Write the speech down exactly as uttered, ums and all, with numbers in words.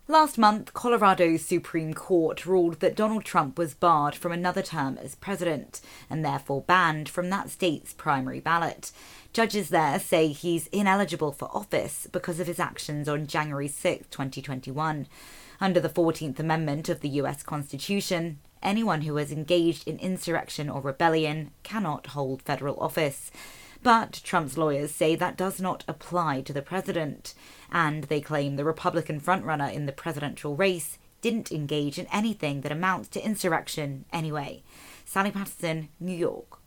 Last month, Colorado's Supreme Court ruled that Donald Trump was barred from another term as president and therefore banned from that state's primary ballot. Judges there say he's ineligible for office because of his actions on January sixth, twenty twenty-one. Under the fourteenth Amendment of the U S Constitution, anyone who has engaged in insurrection or rebellion cannot hold federal office. But Trump's lawyers say that does not apply to the president, and they claim the Republican frontrunner in the presidential race didn't engage in anything that amounts to insurrection anyway. Sally Patterson, New York.